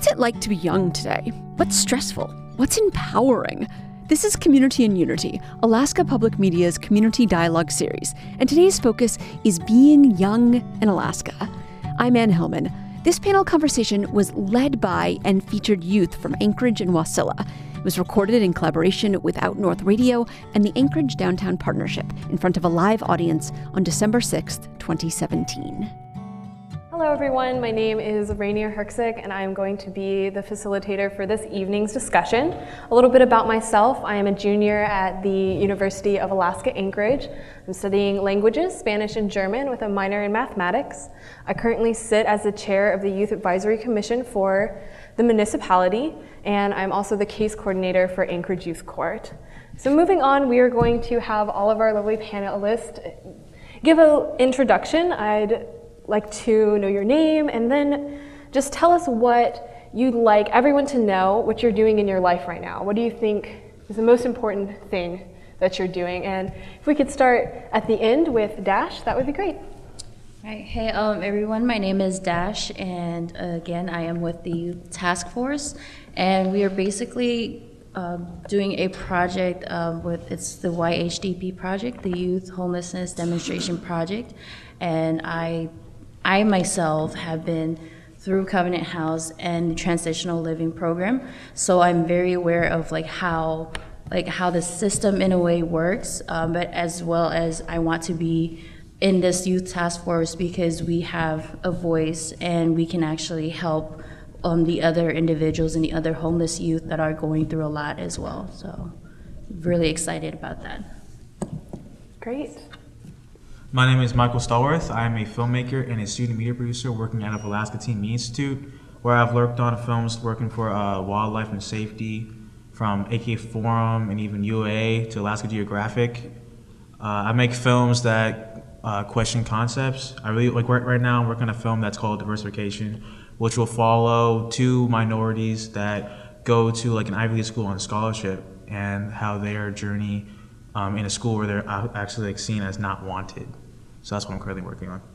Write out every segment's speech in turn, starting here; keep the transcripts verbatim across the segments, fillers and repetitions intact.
What's it like to be young today? What's stressful? What's empowering? This is Community in Unity, Alaska Public Media's community dialogue series, and today's focus is being young in Alaska. I'm Ann Hillman. This panel conversation was led by and featured youth from Anchorage and Wasilla. It was recorded in collaboration with Out North Radio and the Anchorage Downtown Partnership in front of a live audience on December sixth, twenty seventeen. Hello everyone, my name is Rainier Herksik and I am going to be the facilitator for this evening's discussion. A little bit about myself: I am a junior at the University of Alaska Anchorage. I'm studying languages, Spanish and German, with a minor in mathematics. I currently sit as the chair of the Youth Advisory Commission for the municipality, and I'm also the case coordinator for Anchorage Youth Court. So moving on, we are going to have all of our lovely panelists give an introduction. I'd like to know your name, and then just tell us what you'd like everyone to know, what you're doing in your life right now. What do you think is the most important thing that you're doing? And if we could start at the end with Dash, that would be great. Right. Hey um, everyone, my name is Dash, and uh, again, I am with the Youth Task Force, and we are basically uh, doing a project uh, with, it's the Y H D P project, the Youth Homelessness Demonstration Project, and I I myself have been through Covenant House and the Transitional Living Program, so I'm very aware of like how like how the system in a way works, um, but as well as I want to be in this youth task force because we have a voice and we can actually help um, the other individuals and the other homeless youth that are going through a lot as well. So really excited about that. Great. My name is Michael Stallworth. I am a filmmaker and a student media producer working out of Alaska Teen Media Institute, where I've worked on films working for uh, wildlife and safety, from A K Forum and even U A A to Alaska Geographic. Uh, I make films that uh, question concepts. I really like right, right now I'm working on a film that's called Diversification, which will follow two minorities that go to like an Ivy League school on scholarship and how their journey um, in a school where they're actually like seen as not wanted. So that's what I'm currently working on.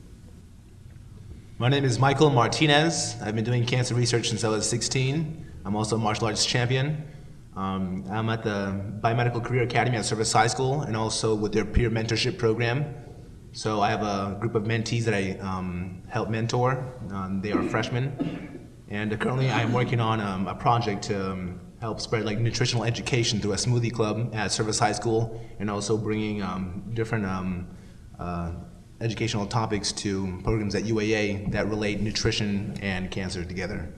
My name is Michael Martinez. I've been doing cancer research since I was sixteen. I'm also a martial arts champion. Um, I'm at the Biomedical Career Academy at Service High School and also with their peer mentorship program. So I have a group of mentees that I um, help mentor. Um, they are freshmen. And currently I'm working on um, a project to um, help spread like nutritional education through a smoothie club at Service High School, and also bringing um, different um, uh, educational topics to programs at U A A that relate nutrition and cancer together.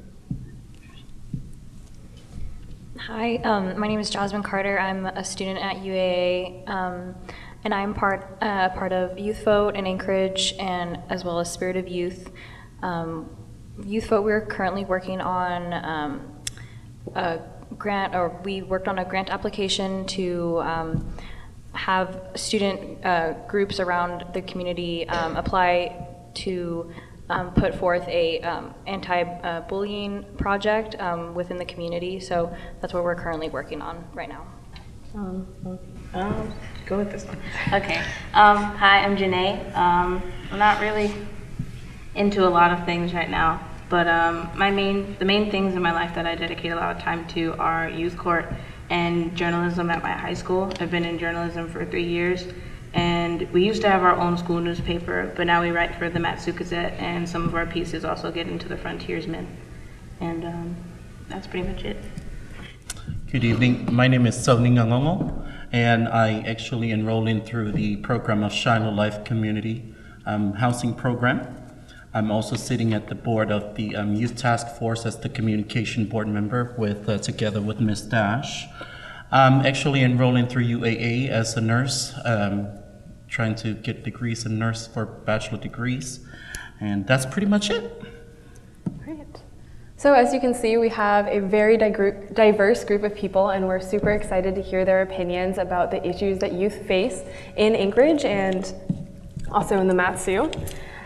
Hi, um, my name is Jasmine Carter. I'm a student at U A A, um, and I'm part uh, part of Youth Vote in Anchorage, and as well as Spirit of Youth. Um, Youth Vote, we're currently working on um, a grant, or we worked on a grant application to um, have student uh, groups around the community um, apply to um, put forth a um, anti-bullying project um, within the community. So that's what we're currently working on right now. Um, um, go with this one. Okay. Um, hi, I'm Janae. Um, I'm not really into a lot of things right now, but um, my main, the main things in my life that I dedicate a lot of time to are youth court and journalism at my high school. I've been in journalism for three years, and we used to have our own school newspaper, but now we write for the Mat-Su Gazette, and some of our pieces also get into the Frontiersman. And um, that's pretty much it. Good evening. My name is Sony Ngangongo, and I actually enrolled in through the program of Shiloh Life Community um, Housing Program. I'm also sitting at the board of the um, Youth Task Force as the communication board member with uh, together with Miz Dash. I'm actually enrolling through U A A as a nurse, um, trying to get degrees in nurse for bachelor degrees, and that's pretty much it. Great. So as you can see, we have a very diverse group of people, and we're super excited to hear their opinions about the issues that youth face in Anchorage and also in the Mat-Su.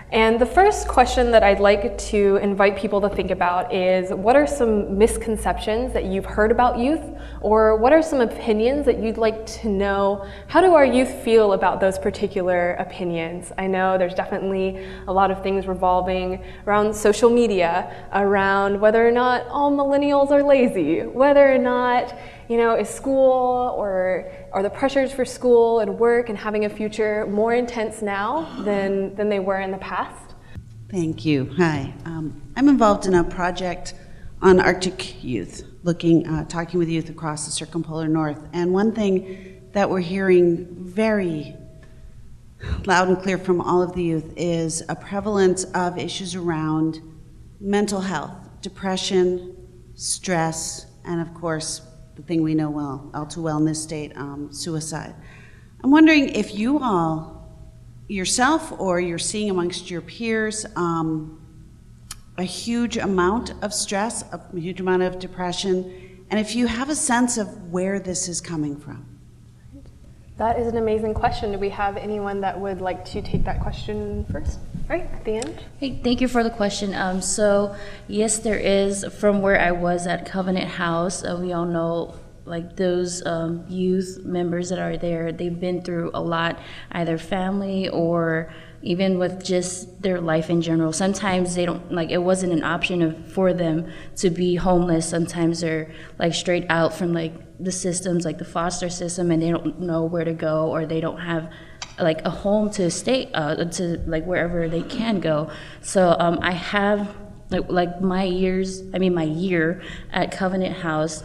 And the first question that I'd like to invite people to think about is, what are some misconceptions that you've heard about youth, or what are some opinions that you'd like to know? How do our youth feel about those particular opinions? I know there's definitely a lot of things revolving around social media, around whether or not all millennials are lazy, whether or not, you know, is school or are the pressures for school and work and having a future more intense now than, than they were in the past? Thank you. Hi. Um, I'm involved in a project on Arctic youth, looking, uh, talking with youth across the circumpolar north. And one thing that we're hearing very loud and clear from all of the youth is a prevalence of issues around mental health, depression, stress, and of course, the thing we know well, all too well in this state, um, suicide. I'm wondering if you all, yourself or you're seeing amongst your peers, um, a huge amount of stress, a huge amount of depression, and if you have a sense of where this is coming from. That is an amazing question. Do we have anyone that would like to take that question first? Right at the end. Hey, thank you for the question. Um, so yes, there is, from where I was at Covenant House, uh, we all know like those um, youth members that are there, they've been through a lot, either family or even with just their life in general. Sometimes they don't, like it wasn't an option of, for them to be homeless. Sometimes they're like straight out from like the systems, like the foster system, and they don't know where to go, or they don't have like a home to stay, uh, to like wherever they can go. So um, I have like, like my years, I mean my year at Covenant House,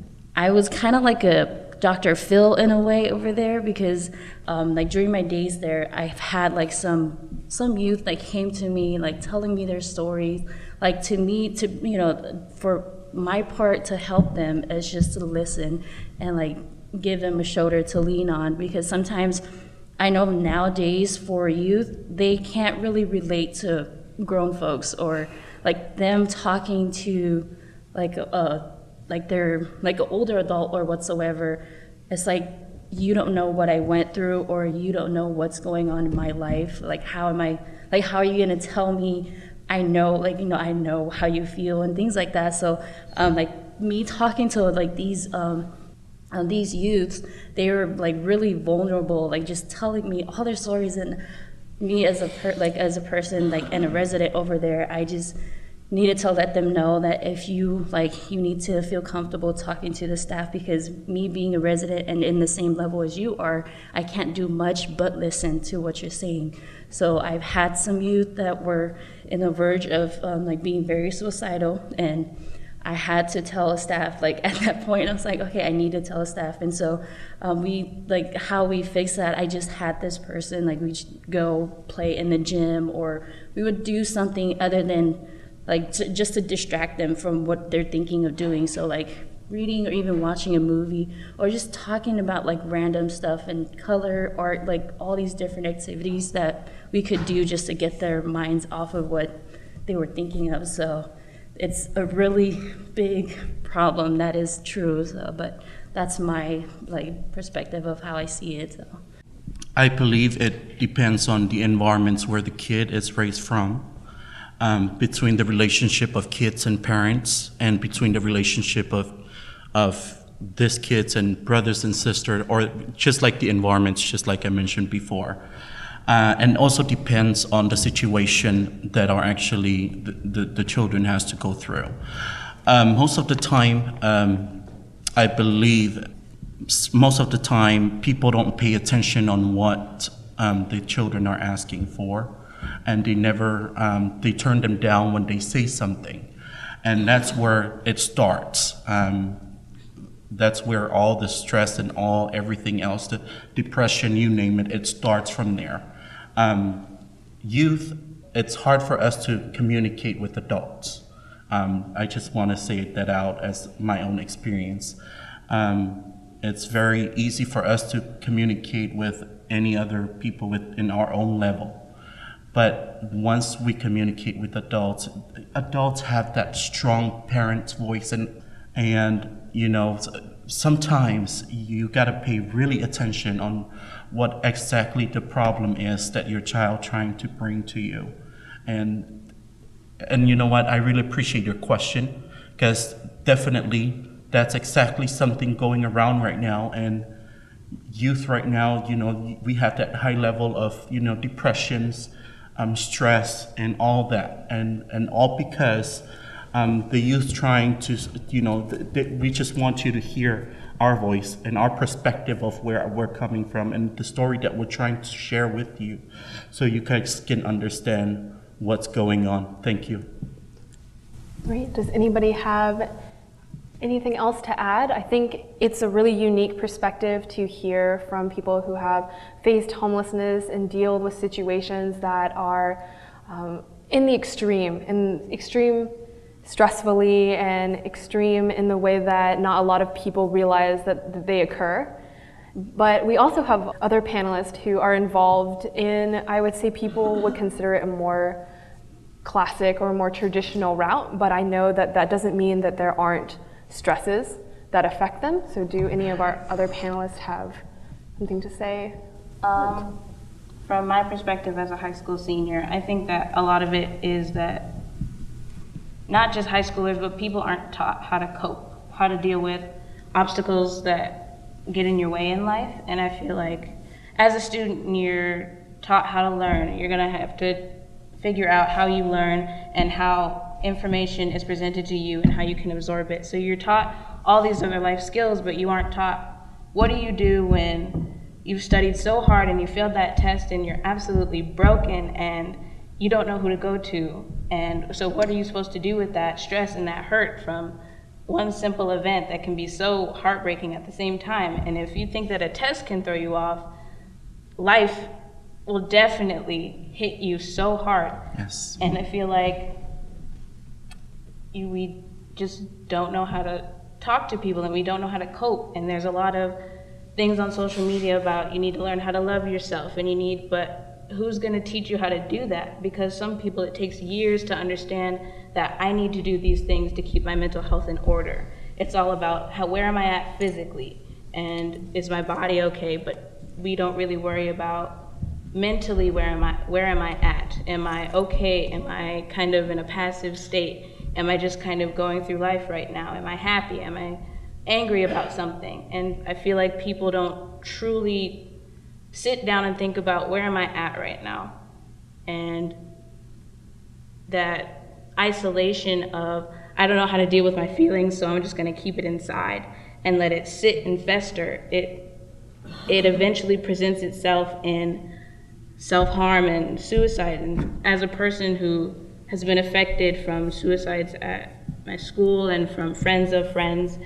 I was kind of like a Doctor Phil in a way over there, because um, like during my days there, I've had like some some youth like came to me like telling me their stories, like to me to you know for my part to help them is just to listen and like give them a shoulder to lean on, because sometimes I know nowadays for youth, they can't really relate to grown folks, or like them talking to like a like they're like an older adult or whatsoever. It's like, you don't know what I went through, or you don't know what's going on in my life. Like how am I, like how are you gonna tell me I know, like, you know, I know how you feel and things like that. So um, like me talking to like these um, uh, these youths, they were like really vulnerable, like just telling me all their stories, and me as a per like as a person like and a resident over there, I just needed to let them know that if you like you need to feel comfortable talking to the staff, because me being a resident and in the same level as you are, I can't do much but listen to what you're saying. So I've had some youth that were in the verge of um, like being very suicidal, and I had to tell a staff, like at that point I was like, okay, I need to tell a staff. And so um, we like how we fixed that, I just had this person, like we'd go play in the gym, or we would do something other than like to, just to distract them from what they're thinking of doing. So like reading, or even watching a movie, or just talking about like random stuff and color, art, like all these different activities that we could do just to get their minds off of what they were thinking of. So it's a really big problem, that is true. So, but that's my like perspective of how I see it. So. I believe it depends on the environments where the kid is raised from. Um, between the relationship of kids and parents, and between the relationship of of these kids and brothers and sisters, or just like the environments, just like I mentioned before. Uh, and also depends on the situation that are actually the, the, the children has to go through. Um, most of the time, um, I believe most of the time people don't pay attention on what um, the children are asking for. And they never, um, they turn them down when they say something. And that's where it starts. Um, that's where all the stress and all everything else, the depression, you name it, it starts from there. Um, youth, it's hard for us to communicate with adults. Um, I just want to say that out as my own experience. Um, it's very easy for us to communicate with any other people within our own level. But once we communicate with adults, adults have that strong parent voice, and and you know sometimes you got to pay really attention on what exactly the problem is that your child trying to bring to you. And, and you know what, I really appreciate your question, because definitely that's exactly something going around right now. And youth right now, you know, we have that high level of, you know, depressions, um, stress, and all that. And, and all because um, the youth trying to, you know, th th we just want you to hear our voice and our perspective of where we're coming from and the story that we're trying to share with you, so you guys can understand what's going on. Thank you. Great. Does anybody have anything else to add? I think it's a really unique perspective to hear from people who have faced homelessness and deal with situations that are um, in the extreme, in extreme stressfully and extreme in the way that not a lot of people realize that, that they occur. But we also have other panelists who are involved in, I would say people would consider it a more classic or more traditional route, but I know that that doesn't mean that there aren't stresses that affect them. So do any of our other panelists have something to say? Um, from my perspective as a high school senior, I think that a lot of it is that not just high schoolers, but people aren't taught how to cope, how to deal with obstacles that get in your way in life. And I feel like as a student, you're taught how to learn. You're gonna have to figure out how you learn and how information is presented to you and how you can absorb it. So you're taught all these other life skills, but you aren't taught what do you do when you've studied so hard and you failed that test and you're absolutely broken and you don't know who to go to. And so what are you supposed to do with that stress and that hurt from one simple event that can be so heartbreaking at the same time? And if you think that a test can throw you off, life will definitely hit you so hard. Yes. And I feel like you, we just don't know how to talk to people and we don't know how to cope. And there's a lot of things on social media about you need to learn how to love yourself and you need, but who's gonna teach you how to do that? Because some people, it takes years to understand that I need to do these things to keep my mental health in order. It's all about how, where am I at physically? And is my body okay? But we don't really worry about mentally, where am I, where am I at? Am I okay? Am I kind of in a passive state? Am I just kind of going through life right now? Am I happy? Am I angry about something? And I feel like people don't truly sit down and think about where am I at right now? And that isolation of, I don't know how to deal with my feelings, so I'm just gonna keep it inside and let it sit and fester. It, it eventually presents itself in self-harm and suicide. And as a person who has been affected from suicides at my school and from friends of friends,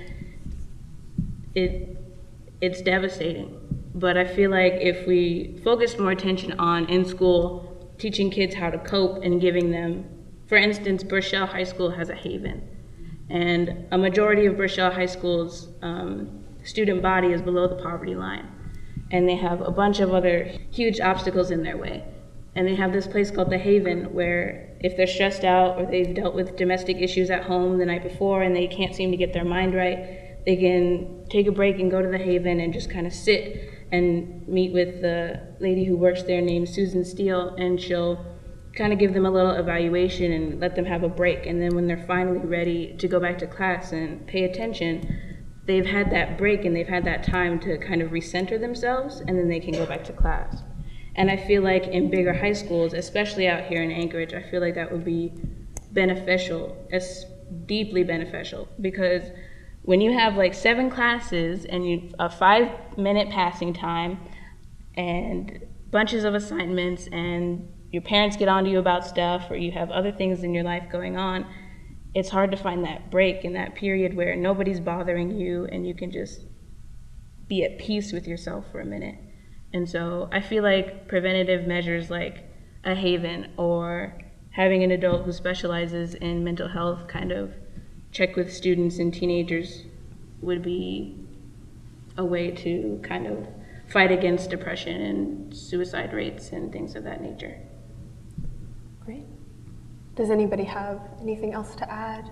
it, it's devastating. But I feel like if we focused more attention on, in school, teaching kids how to cope and giving them, for instance, Burchell High School has a haven. And a majority of Burchell High School's um, student body is below the poverty line. And they have a bunch of other huge obstacles in their way. And they have this place called the Haven where if they're stressed out or they've dealt with domestic issues at home the night before and they can't seem to get their mind right, they can take a break and go to the Haven and just kind of sit and meet with the lady who works there named Susan Steele, and she'll kind of give them a little evaluation and let them have a break. And then when they're finally ready to go back to class and pay attention, they've had that break and they've had that time to kind of recenter themselves, and then they can go back to class. And I feel like in bigger high schools, especially out here in Anchorage, I feel like that would be beneficial, it's deeply beneficial, because when you have like seven classes and you a five minute passing time and bunches of assignments and your parents get onto you about stuff or you have other things in your life going on, it's hard to find that break in that period where nobody's bothering you and you can just be at peace with yourself for a minute. And so I feel like preventative measures like a Haven or having an adult who specializes in mental health kind of check with students and teenagers would be a way to kind of fight against depression and suicide rates and things of that nature. Great. Does anybody have anything else to add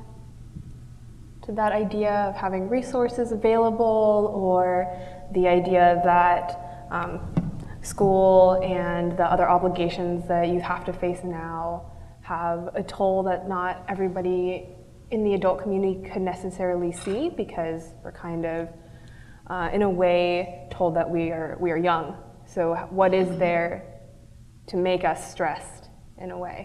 to that idea of having resources available, or the idea that um, school and the other obligations that you have to face now have a toll that not everybody in the adult community could necessarily see, because we're kind of, uh, in a way, told that we are, we are young. So what is there to make us stressed in a way?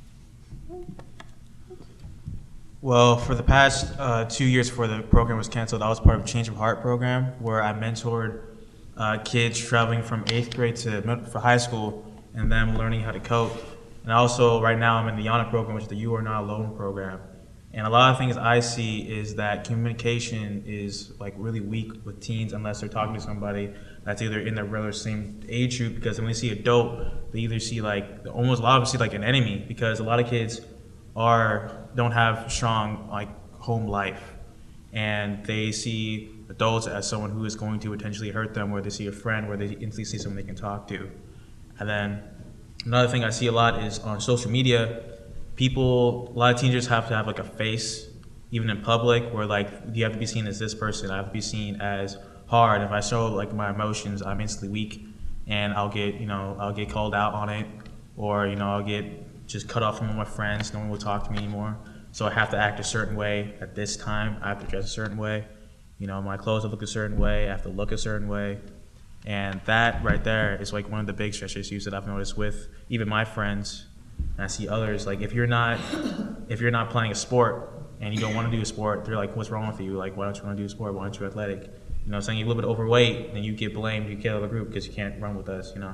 Well, for the past uh, two years before the program was canceled, I was part of a Change of Heart program where I mentored uh, kids traveling from eighth grade to for high school and them learning how to cope. And also, right now, I'm in the YANA program, which is the You Are Not Alone program. And a lot of things I see is that communication is like really weak with teens unless they're talking to somebody that's either in their regular same age group, because when they see adult, they either see like, almost a lot of them see like an enemy, because a lot of kids are don't have strong like home life, and they see adults as someone who is going to potentially hurt them, or they see a friend where they instantly see someone they can talk to. And then another thing I see a lot is on social media, people, a lot of teenagers have to have like a face, even in public, where like you have to be seen as this person, I have to be seen as hard. If I show like my emotions, I'm instantly weak, and I'll get, you know, I'll get called out on it, or, you know, I'll get just cut off from all my friends, no one will talk to me anymore. So I have to act a certain way at this time, I have to dress a certain way, you know, my clothes will look a certain way, I have to look a certain way. And that right there is like one of the big stress issues that I've noticed with even my friends, and I see others, like if you're not, if you're not playing a sport and you don't want to do a sport, they're like, what's wrong with you? Like, why don't you want to do a sport? Why aren't you athletic? You know, saying you're a little bit overweight, and you get blamed, you get out of the group because you can't run with us, you know.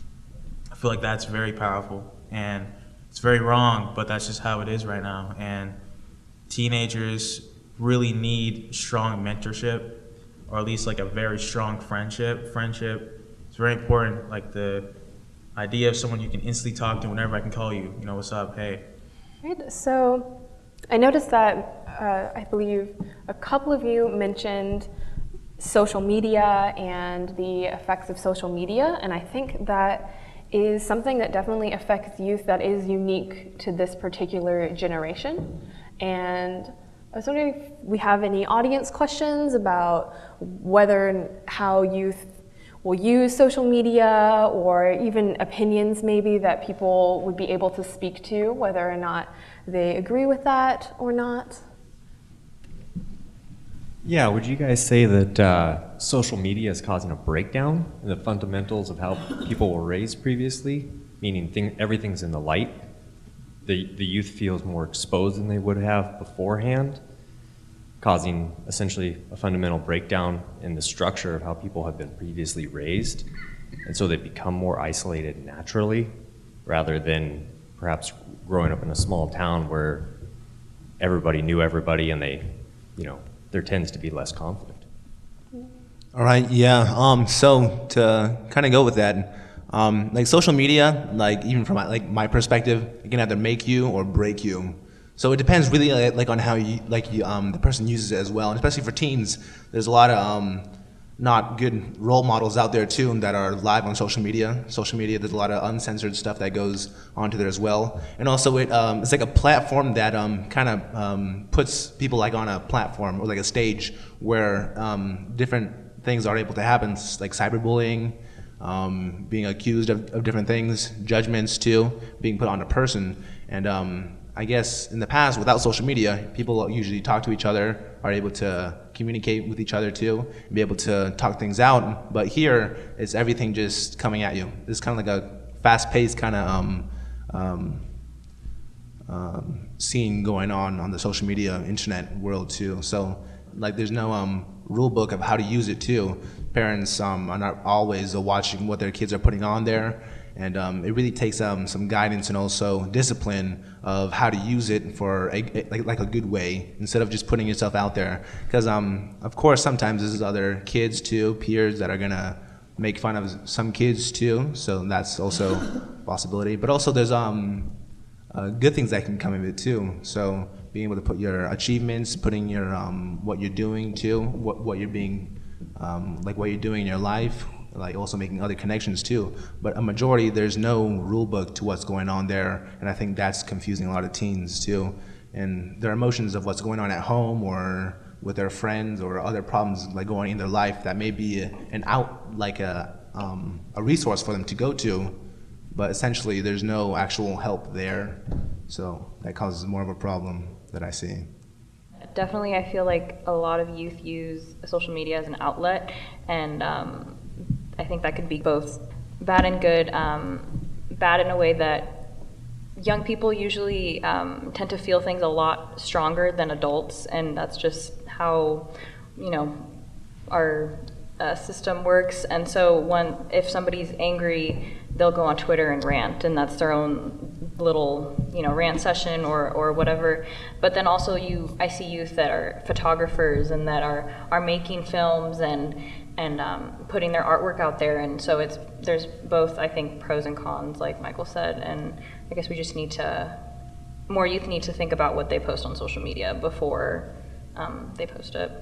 I feel like that's very powerful, and it's very wrong, but that's just how it is right now. And teenagers really need strong mentorship, or at least like a very strong friendship. Friendship is very important, like the idea of someone you can instantly talk to whenever I can call you, you know, what's up, hey. Right, so I noticed that uh, I believe a couple of you mentioned social media and the effects of social media, and I think that is something that definitely affects youth that is unique to this particular generation. And I was wondering if we have any audience questions about whether and how youth will use social media, or even opinions maybe that people would be able to speak to, whether or not they agree with that or not. Yeah, would you guys say that uh, social media is causing a breakdown in the fundamentals of how people were raised previously? Meaning thing, everything's in the light. The, the youth feels more exposed than they would have beforehand, causing essentially a fundamental breakdown in the structure of how people have been previously raised. And so they become more isolated naturally, rather than perhaps growing up in a small town where everybody knew everybody, and they, you know, there tends to be less conflict. All right, yeah. Um, so to kind of go with that, um, like social media, like even from my, like my perspective, it can either make you or break you. So it depends really uh, like on how you like you, um, the person uses it as well, and especially for teens, there's a lot of um, not good role models out there too that are live on social media. Social media, there's a lot of uncensored stuff that goes onto there as well, and also it um, it's like a platform that um, kind of um, puts people like on a platform or like a stage where um, different things are able to happen, like cyberbullying, um, being accused of, of different things, judgments too, being put on a person, and um, I guess in the past, without social media, people usually talk to each other, are able to communicate with each other too, and be able to talk things out. But here, it's everything just coming at you. It's kind of like a fast-paced kind of um, um, um, scene going on on the social media, internet world too. So, like, there's no um, rule book of how to use it too. Parents um, are not always uh, watching what their kids are putting on there. And um, it really takes um, some guidance and also discipline of how to use it for a, a, like, like a good way, instead of just putting yourself out there. Because um, of course, sometimes there's other kids too, peers that are gonna make fun of some kids too. So that's also a possibility. But also there's um, uh, good things that can come of it too. So being able to put your achievements, putting your um, what you're doing too, what what you're being, um, like what you're doing in your life. Like also making other connections too. But a majority, there's no rule book to what's going on there, and I think that's confusing a lot of teens too. And their emotions of what's going on at home or with their friends or other problems like going in their life that may be an out, like a, um, a resource for them to go to, but essentially there's no actual help there. So that causes more of a problem that I see. Definitely, I feel like a lot of youth use social media as an outlet, and um, I think that could be both bad and good. Um, bad in a way that young people usually um, tend to feel things a lot stronger than adults, and that's just how, you know, our uh, system works. And so when if somebody's angry, they'll go on Twitter and rant, and that's their own little, you know, rant session or, or whatever. But then also you, I see youth that are photographers and that are, are making films and and um, putting their artwork out there. And so it's there's both, I think, pros and cons, like Michael said. And I guess we just need to, more youth need to think about what they post on social media before um, they post it.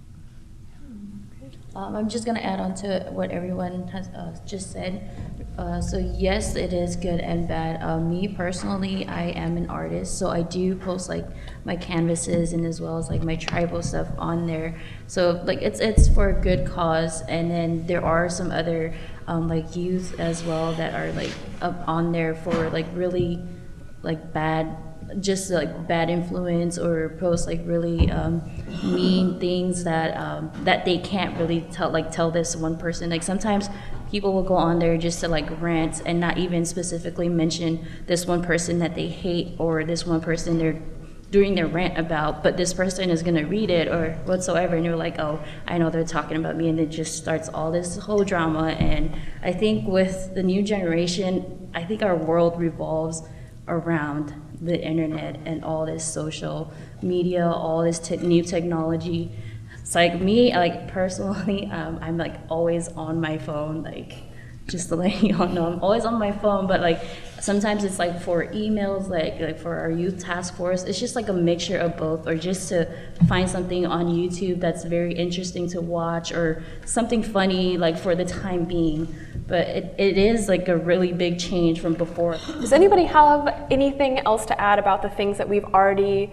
Um, I'm just gonna add on to what everyone has uh, just said. Uh, so yes, it is good and bad. Uh, me personally, I am an artist, so I do post like my canvases and as well as like my tribal stuff on there. So like it's it's for a good cause, and then there are some other um, like youth as well that are like up on there for like really like bad. Just like bad influence or post like really um, mean things that um, that they can't really tell like tell this one person. Like sometimes people will go on there just to like rant and not even specifically mention this one person that they hate or this one person they're doing their rant about, but this person is gonna read it or whatsoever, and you're like, oh, I know they're talking about me, and it just starts all this whole drama. And I think with the new generation, I think our world revolves around the internet and all this social media, all this te- new technology. It's like me, like personally, um, I'm like always on my phone, like just to let you all know, I'm always on my phone, but like sometimes it's like for emails, like like for our youth task force, it's just like a mixture of both, or just to find something on YouTube that's very interesting to watch or something funny like for the time being. But it, it is like a really big change from before. Does anybody have anything else to add about the things that we've already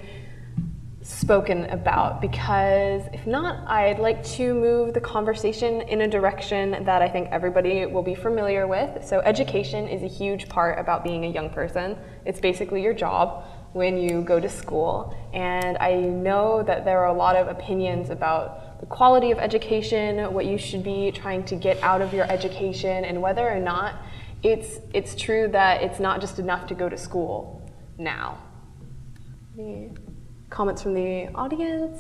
spoken about? Because if not, I'd like to move the conversation in a direction that I think everybody will be familiar with. So education is a huge part about being a young person. It's basically your job when you go to school. And I know that there are a lot of opinions about the quality of education, what you should be trying to get out of your education, and whether or not it's it's true that it's not just enough to go to school now. Any comments from the audience?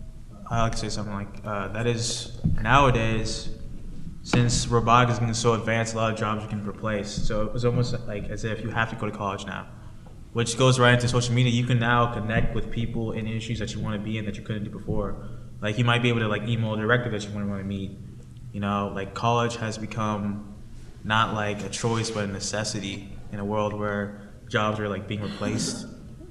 I like to say something like uh, that is nowadays, since robotics is getting so advanced, a lot of jobs you can replace. So it was almost like as if you have to go to college now, which goes right into social media. You can now connect with people in issues that you want to be in that you couldn't do before. Like you might be able to like email a director that you want to want to meet. You know, like college has become not like a choice but a necessity in a world where jobs are like being replaced.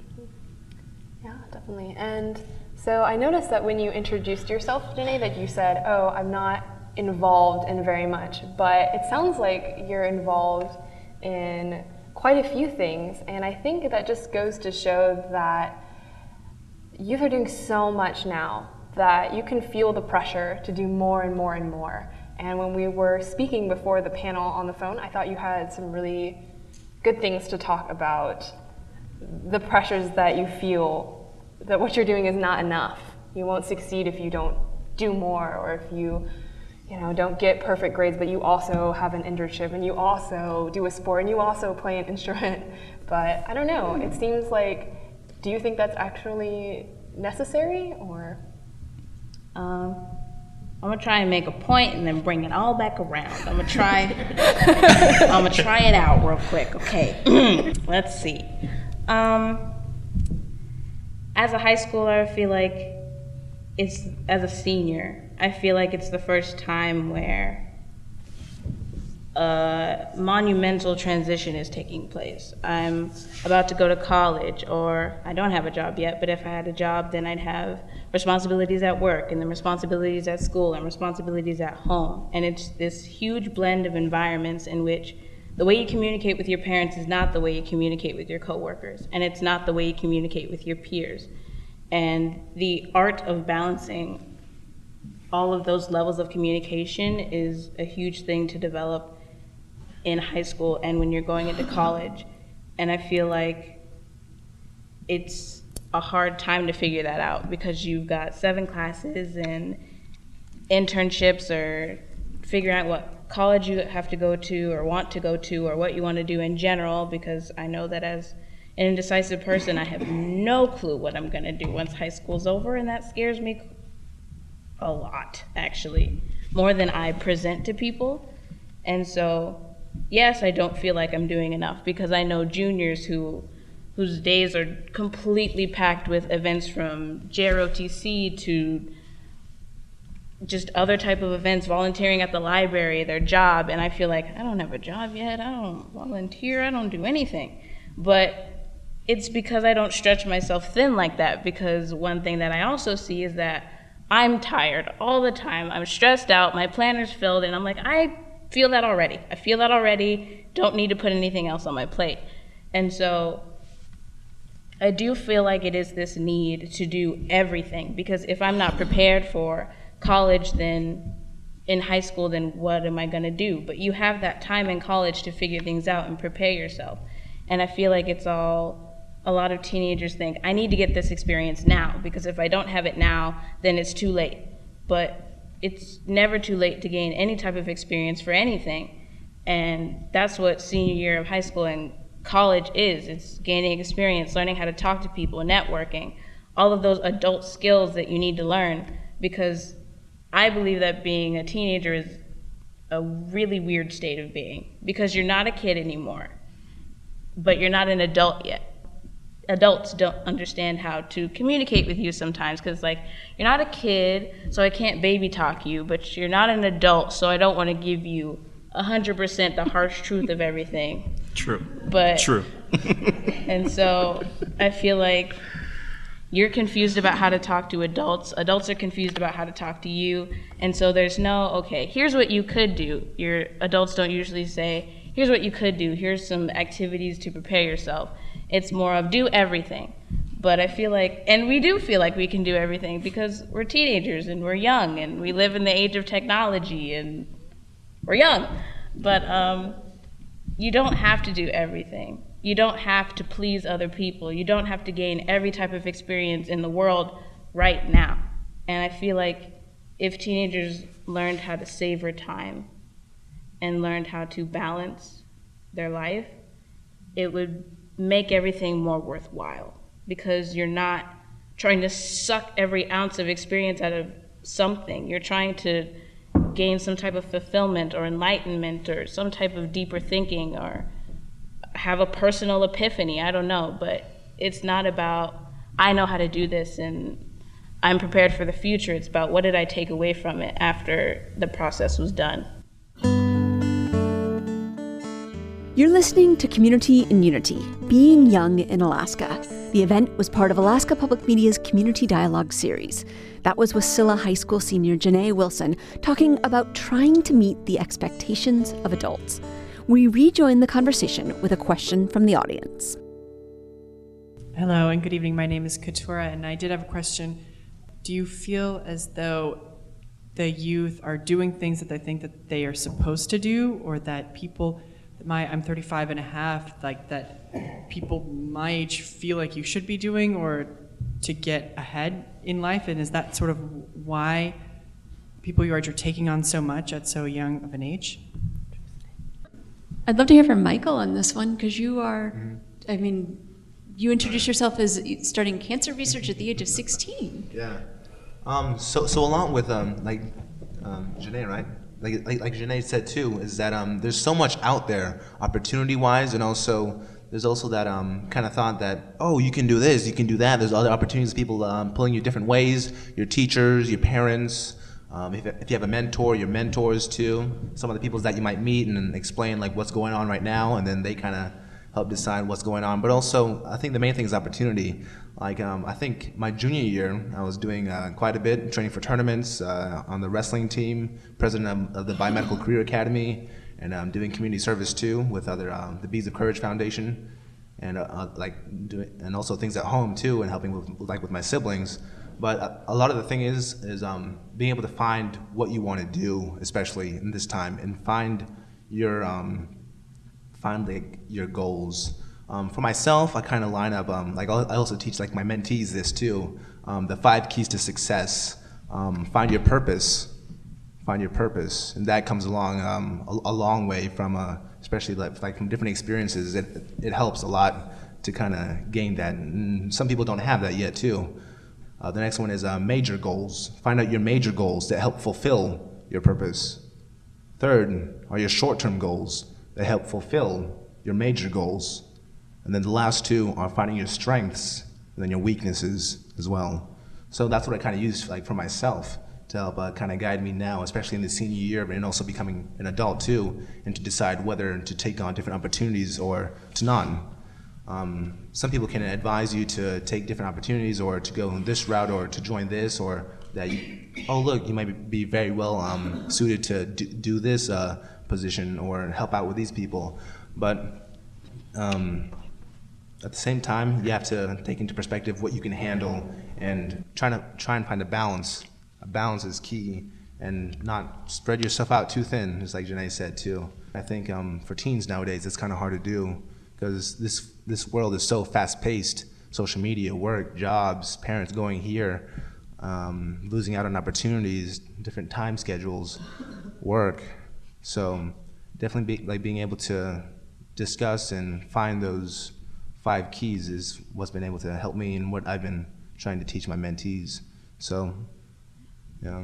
Yeah, definitely. And so I noticed that when you introduced yourself, Janae, that you said, oh, I'm not involved in very much, but it sounds like you're involved in quite a few things. And I think that just goes to show that youth are doing so much now that you can feel the pressure to do more and more and more. And when we were speaking before the panel on the phone, I thought you had some really good things to talk about. The pressures that you feel, that what you're doing is not enough. You won't succeed if you don't do more, or if you, you know, don't get perfect grades, but you also have an internship, and you also do a sport, and you also play an instrument. But I don't know, it seems like, do you think that's actually necessary, or? Um, I'm gonna try and make a point and then bring it all back around. I'm gonna try, I'm gonna try it out real quick. Okay, let's see. Um, as a high schooler, I feel like it's, as a senior, I feel like it's the first time where a monumental transition is taking place. I'm about to go to college, or I don't have a job yet, but if I had a job, then I'd have responsibilities at work, and then responsibilities at school, and responsibilities at home. And it's this huge blend of environments in which the way you communicate with your parents is not the way you communicate with your coworkers, and it's not the way you communicate with your peers. And the art of balancing all of those levels of communication is a huge thing to develop in high school and when you're going into college. And I feel like it's a hard time to figure that out because you've got seven classes and internships or figuring out what college you have to go to or want to go to or what you want to do in general, because I know that as an indecisive person, I have no clue what I'm going to do once high school's over, and that scares me a lot, actually, more than I present to people. And so, yes, I don't feel like I'm doing enough because I know juniors who whose days are completely packed with events from J R O T C to just other type of events, volunteering at the library, their job, and I feel like I don't have a job yet, I don't volunteer, I don't do anything. But it's because I don't stretch myself thin like that, because one thing that I also see is that I'm tired all the time, I'm stressed out, my planner's filled, and I'm like, I feel that already. I feel that already, don't need to put anything else on my plate. And so I do feel like it is this need to do everything, because if I'm not prepared for college, then in high school, then what am I gonna do? But you have that time in college to figure things out and prepare yourself. And I feel like it's all, a lot of teenagers think, I need to get this experience now, because if I don't have it now, then it's too late. But it's never too late to gain any type of experience for anything. And that's what senior year of high school and college is. It's gaining experience, learning how to talk to people, networking, all of those adult skills that you need to learn, because I believe that being a teenager is a really weird state of being, because you're not a kid anymore, but you're not an adult yet. Adults don't understand how to communicate with you sometimes, because like, you're not a kid, so I can't baby talk you, but you're not an adult, so I don't want to give you one hundred percent the harsh truth of everything. True. But, True. And so I feel like you're confused about how to talk to adults. Adults are confused about how to talk to you. And so there's no, okay, here's what you could do. Your adults don't usually say, here's what you could do. Here's some activities to prepare yourself. It's more of do everything. But I feel like, and we do feel like we can do everything because we're teenagers and we're young and we live in the age of technology and we're young. But um, you don't have to do everything. You don't have to please other people. You don't have to gain every type of experience in the world right now. And I feel like if teenagers learned how to savor time and learned how to balance their life, it would make everything more worthwhile, because you're not trying to suck every ounce of experience out of something. You're trying to gain some type of fulfillment or enlightenment or some type of deeper thinking or have a personal epiphany, I don't know, but it's not about, I know how to do this and I'm prepared for the future. It's about what did I take away from it after the process was done. You're listening to Community in Unity, Being Young in Alaska. The event was part of Alaska Public Media's Community Dialogue series. That was Wasilla High School senior Janae Wilson talking about trying to meet the expectations of adults. We rejoin the conversation with a question from the audience. Hello and good evening. My name is Katura, and I did have a question. Do you feel as though the youth are doing things that they think that they are supposed to do, or that people, my I'm thirty-five and a half, like that people my age feel like you should be doing, or to get ahead in life? And is that sort of why people your age are taking on so much at so young of an age? I'd love to hear from Michael on this one, because you are, mm-hmm. I mean, you introduced yourself as starting cancer research at the age of sixteen. Yeah. Um, so, so along with um, like um, Janae, right? Like, like, like Janae said too, is that um, there's so much out there, opportunity-wise, and also there's also that um, kind of thought that, oh, you can do this, you can do that. There's other opportunities, people um, pulling you different ways. Your teachers, your parents. Um, if, if you have a mentor, your mentors too. Some of the people that you might meet and explain like what's going on right now, and then they kind of help decide what's going on. But also, I think the main thing is opportunity. Like um, I think my junior year, I was doing uh, quite a bit, training for tournaments uh, on the wrestling team, president of, of the Biomedical Career Academy, and um, doing community service too with other um, the Bees of Courage Foundation, and uh, uh, like doing, and also things at home too, and helping with like with my siblings. But a, a lot of the thing is is um, being able to find what you want to do, especially in this time, and find your um, find like your goals. Um, for myself, I kind of line up, um, like I also teach like my mentees this too, um, the five keys to success. Um, find your purpose, find your purpose, and that comes along um, a, a long way from, uh, especially like, like from different experiences. It, it helps a lot to kind of gain that. And some people don't have that yet too. Uh, the next one is uh, major goals. Find out your major goals that help fulfill your purpose. Third are your short-term goals that help fulfill your major goals. And then the last two are finding your strengths and then your weaknesses as well. So that's what I kind of use like for myself to help uh, kind of guide me now, especially in the senior year, and also becoming an adult too, and to decide whether to take on different opportunities or to none. Um, some people can advise you to take different opportunities or to go this route or to join this, or that you, oh look, you might be very well um, suited to do, do this uh, position or help out with these people. But um, at the same time, you have to take into perspective what you can handle and try to try and find a balance. A balance is key, and not spread yourself out too thin, just like Janae said too. I think um, for teens nowadays, it's kind of hard to do because this this world is so fast-paced. Social media, work, jobs, parents going here, um, losing out on opportunities, different time schedules, work. So definitely be, like being able to discuss and find those five keys is what's been able to help me and what I've been trying to teach my mentees. So, yeah.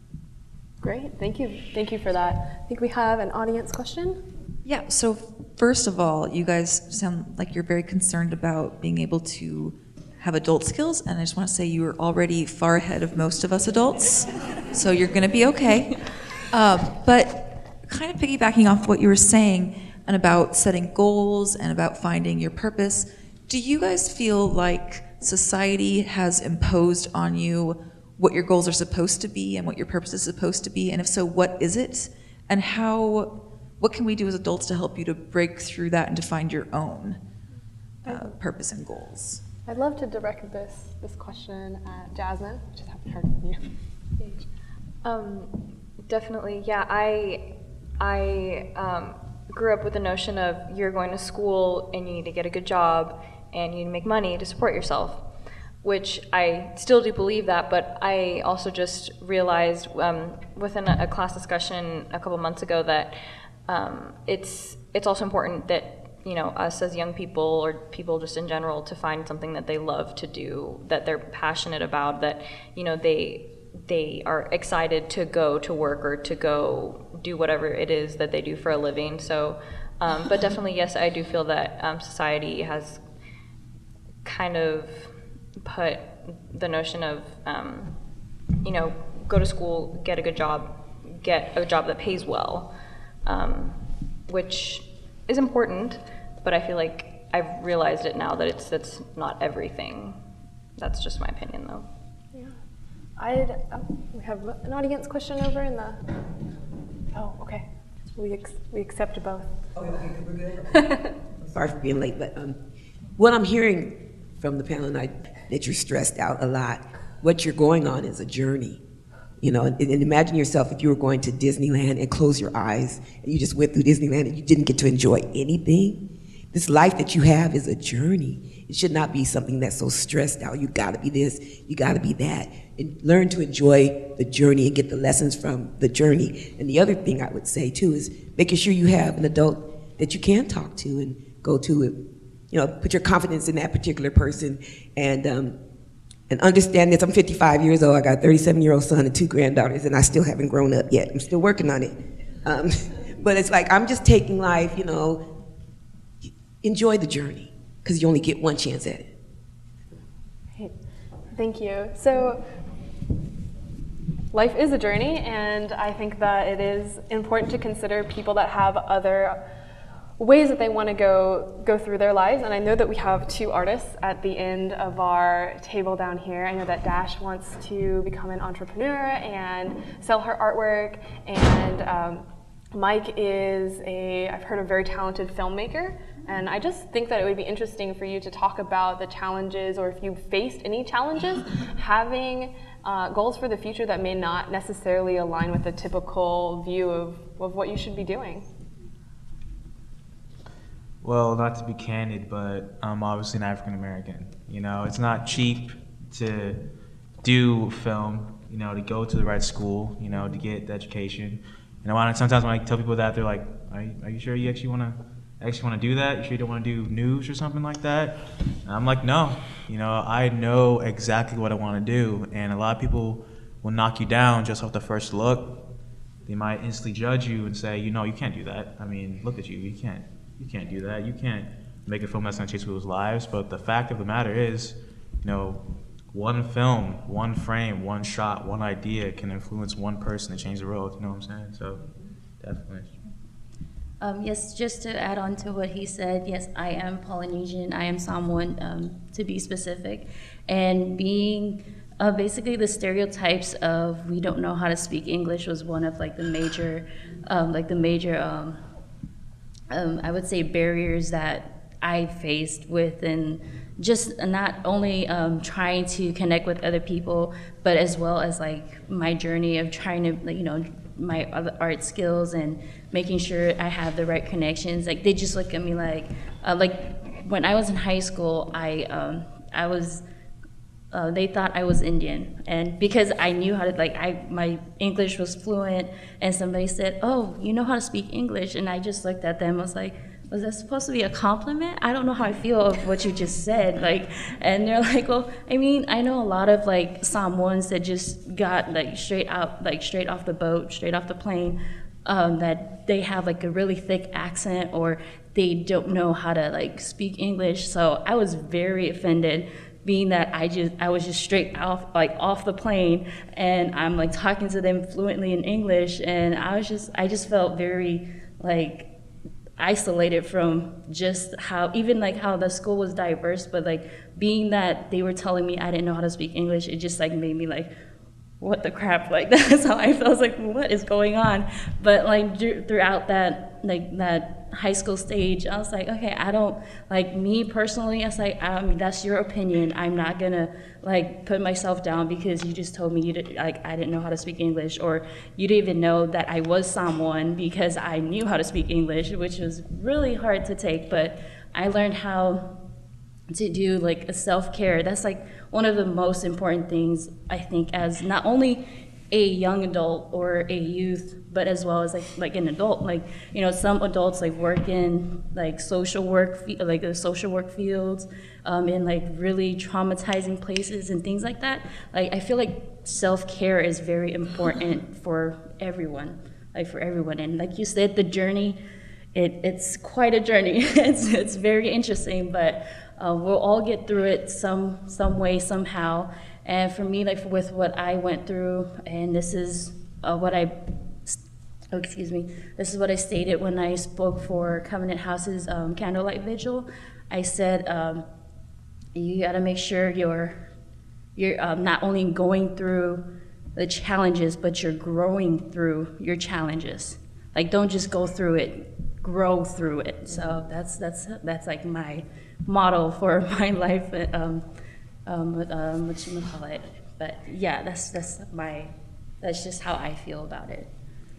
Great, thank you. Thank you for that. I think we have an audience question. Yeah, so first of all, you guys sound like you're very concerned about being able to have adult skills, and I just want to say you are already far ahead of most of us adults, so you're going to be okay. Um, but kind of piggybacking off what you were saying and about setting goals and about finding your purpose, do you guys feel like society has imposed on you what your goals are supposed to be and what your purpose is supposed to be, and if so, what is it? And how, what can we do as adults to help you to break through that and to find your own uh, purpose and goals? I'd love to direct this this question at Jasmine. I just haven't heard from you. Um, definitely, yeah. I I um, grew up with the notion of you're going to school and you need to get a good job and you need to make money to support yourself, which I still do believe that, but I also just realized um, within a, a class discussion a couple months ago that um, it's it's also important that, you know, us as young people or people just in general to find something that they love to do, that they're passionate about, that, you know, they they are excited to go to work or to go do whatever it is that they do for a living. So, um, but definitely, yes, I do feel that um, society has kind of put the notion of, um, you know, go to school, get a good job, get a job that pays well, um, which is important, but I feel like I've realized it now that it's that's not everything. That's just my opinion, though. Yeah, I'd. Oh, we have an audience question over in the. Oh, okay. We ex we accept both. Oh, okay, we're good. Sorry for being late, but um, what I'm hearing from the panel tonight, that you're stressed out a lot. What you're going on is a journey. You know, and, and imagine yourself if you were going to Disneyland and close your eyes and you just went through Disneyland and you didn't get to enjoy anything. This life that you have is a journey. It should not be something that's so stressed out. You gotta be this, you gotta be that. And learn to enjoy the journey and get the lessons from the journey. And the other thing I would say too is making sure you have an adult that you can talk to and go to it. You know, put your confidence in that particular person and um, and understand this. I'm fifty-five years old, I got a thirty-seven year old son and two granddaughters, and I still haven't grown up yet. I'm still working on it. Um, but it's like, I'm just taking life, you know, enjoy the journey, because you only get one chance at it. Great. Thank you. So, life is a journey, and I think that it is important to consider people that have other ways that they want to go go through their lives. And I know that we have two artists at the end of our table down here. I know that Dash wants to become an entrepreneur and sell her artwork, and um, Mike is a, I've heard, a very talented filmmaker. And I just think that it would be interesting for you to talk about the challenges, or if you've faced any challenges, having uh, goals for the future that may not necessarily align with the typical view of, of what you should be doing. Well, not to be candid, but I'm obviously an African American. You know, it's not cheap to do film, you know, to go to the right school, you know, to get the education. And I, sometimes when I tell people that, they're like, are you, are you sure you actually want to actually want to do that? You sure you don't want to do news or something like that? And I'm like, no. You know, I know exactly what I want to do. And a lot of people will knock you down just off the first look. They might instantly judge you and say, you know, you can't do that. I mean, look at you. You can't. You can't do that. You can't make a film that's going to change people's lives. But the fact of the matter is, you know, one film, one frame, one shot, one idea can influence one person to change the world. You know what I'm saying? So, definitely. Um, yes, just to add on to what he said, yes, I am Polynesian. I am Samoan, um, to be specific. And being uh, basically the stereotypes of we don't know how to speak English was one of like the major, um, like the major, um, um, I would say, barriers that I faced with, and just not only um, trying to connect with other people, but as well as like my journey of trying to, you know, my other art skills and making sure I have the right connections. Like they just look at me like, uh, like when I was in high school, I um, I was, uh, they thought I was Indian, and because I knew how to, like I my English was fluent, and somebody said, "Oh, you know how to speak English," and I just looked at them, I was like, was that supposed to be a compliment? I don't know how I feel of what you just said. Like, and they're like, well, I mean, I know a lot of like Samoans that just got like straight out, like straight off the boat, straight off the plane, um, that they have like a really thick accent or they don't know how to like speak English. So I was very offended, being that I just I was just straight off like off the plane, and I'm like talking to them fluently in English, and I was just I just felt very like isolated from just how, even like how the school was diverse, but like being that they were telling me I didn't know how to speak English, it just like made me like, what the crap, like that's how I felt. I was like, what is going on? But like throughout that like that high school stage, I was like, okay, I don't, like me personally, I was like, I mean, that's your opinion. I'm not gonna like put myself down because you just told me you did, like I didn't know how to speak English, or you didn't even know that I was Samoan because I knew how to speak English, which was really hard to take. But I learned how to do like a self-care. That's like one of the most important things, I think, as not only a young adult or a youth, but as well as like like an adult. Like, you know, some adults like work in like social work, like the social work fields, um, in like really traumatizing places and things like that. Like, I feel like self-care is very important for everyone, like for everyone. And like you said, the journey, it, it's quite a journey. it's it's very interesting, but uh, we'll all get through it some some way, somehow. And for me, like with what I went through, and this is uh, what I, oh, excuse me, this is what I stated when I spoke for Covenant House's um, Candlelight Vigil. I said, um, you gotta make sure you're, you're um, not only going through the challenges, but you're growing through your challenges. Like, don't just go through it, grow through it. So that's, that's, that's like my motto for my life. Um, Um, um, what you call it? But yeah, that's that's my that's just how I feel about it.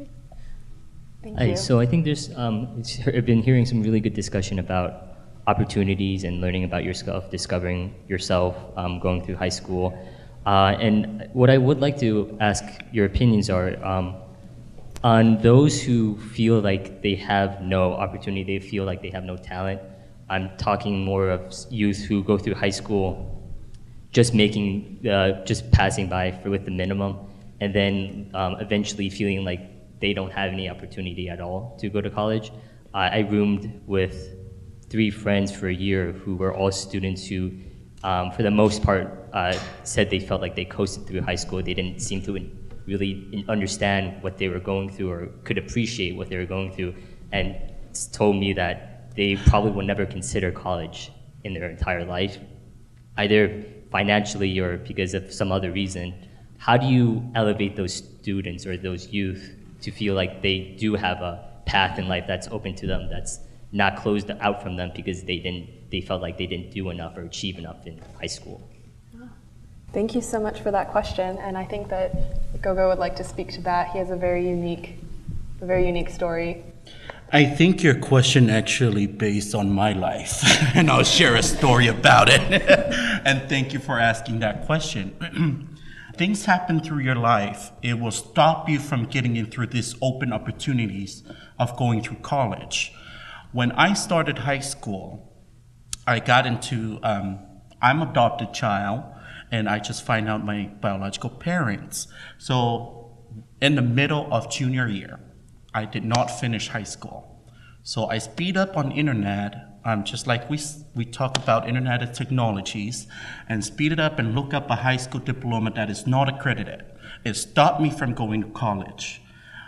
Thank Hi, you. so I think there's um, it's, I've been hearing some really good discussion about opportunities and learning about yourself, discovering yourself, um, going through high school, uh, and what I would like to ask your opinions are um, on those who feel like they have no opportunity, they feel like they have no talent. I'm talking more of youth who go through high school just making, uh, just passing by for, with the minimum, and then um, eventually feeling like they don't have any opportunity at all to go to college. Uh, I roomed with three friends for a year who were all students who, um, for the most part, uh, said they felt like they coasted through high school. They didn't seem to really understand what they were going through or could appreciate what they were going through, and told me that they probably would never consider college in their entire life, either financially or because of some other reason. How do you elevate those students or those youth to feel like they do have a path in life that's open to them, that's not closed out from them because they didn't, they felt like they didn't do enough or achieve enough in high school? Thank you so much for that question, and I think that Gogo would like to speak to that. He has a very unique, a very unique story. I think your question actually based on my life, and I'll share a story about it. And thank you for asking that question. Things happen through your life. It will stop you from getting in through these open opportunities of going through college. When I started high school, I got into, um, I'm adopted child, and I just find out my biological parents. So in the middle of junior year, I did not finish high school. So I speed up on internet, um, just like we, we talk about internet and technologies, and speed it up and look up a high school diploma that is not accredited. It stopped me from going to college.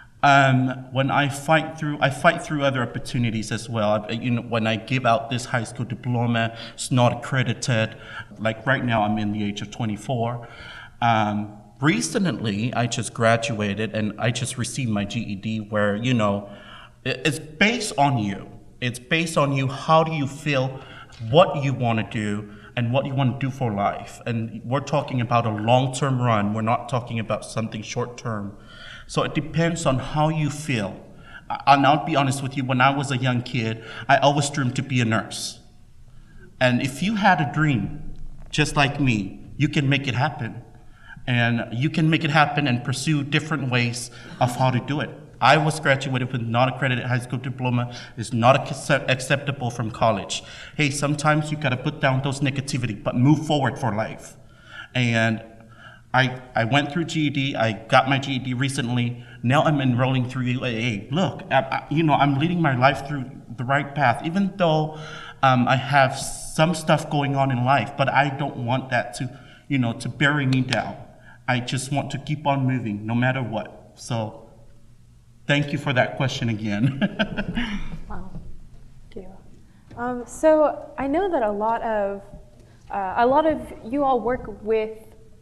Um, when I fight through, I fight through other opportunities as well. You know, when I give out this high school diploma, it's not accredited. Like right now, I'm in the age of twenty-four. Um, Recently, I just graduated and I just received my G E D where, you know, it's based on you. It's based on you. How do you feel, what you want to do, and what you want to do for life. And we're talking about a long-term run. We're not talking about something short-term. So it depends on how you feel. And I'll be honest with you, when I was a young kid, I always dreamed to be a nurse. And if you had a dream, just like me, you can make it happen. And you can make it happen and pursue different ways of how to do it. I was graduated with non-accredited high school diploma. It's not accept acceptable from college. Hey, sometimes you gotta put down those negativity, but move forward for life. And I, I went through G E D, I got my G E D recently. Now I'm enrolling through U A A. Look, I, I, you know, I'm leading my life through the right path, even though um, I have some stuff going on in life, but I don't want that to, you know, to bury me down. I just want to keep on moving no matter what. So thank you for that question again. Wow, thank you. Um, so I know that a lot of uh, a lot of you all work with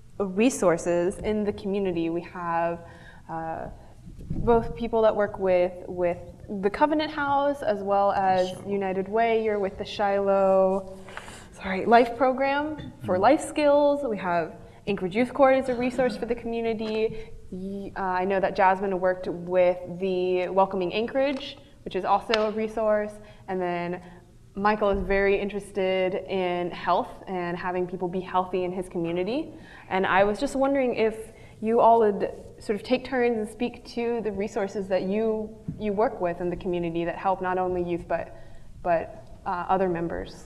resources in the community. We have uh, both people that work with with the Covenant House as well as United Way. You're with the Shiloh, sorry, Life Program for life skills. We have Anchorage Youth Court is a resource for the community. Uh, I know that Jasmine worked with the Welcoming Anchorage, which is also a resource. And then Michael is very interested in health and having people be healthy in his community. And I was just wondering if you all would sort of take turns and speak to the resources that you you work with in the community that help not only youth but but uh, other members.